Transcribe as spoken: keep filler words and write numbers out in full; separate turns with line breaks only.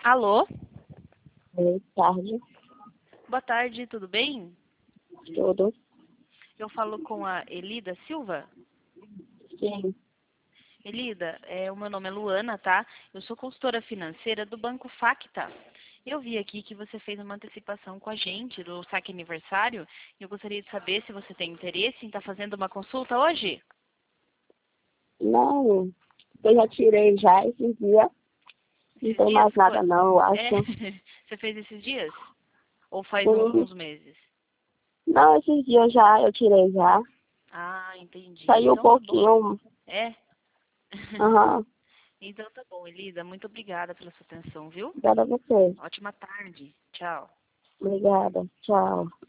Alô?
Boa tarde.
Boa tarde, tudo bem?
Tudo?
Eu falo com a Elida Silva.
Sim.
Elida, é, o meu nome é Luana, tá? Eu sou consultora financeira do Banco Facta. Eu vi aqui que você fez uma antecipação com a gente do saque aniversário e eu gostaria de saber se você tem interesse em estar fazendo uma consulta hoje.
Não, eu já tirei já esses dias. Não
Esses
tem
dias?
mais nada não, eu
É,
acho.
você fez esses dias? Ou faz um-
Sim.
uns meses?
Não, esses dias já, eu tirei já.
Ah, entendi.
Saiu um
Então tá bom.
pouquinho.
É?
Aham.
Então tá bom, Elida. Muito obrigada pela sua atenção, viu?
Obrigada a você.
Ótima tarde. Tchau.
Obrigada. Tchau.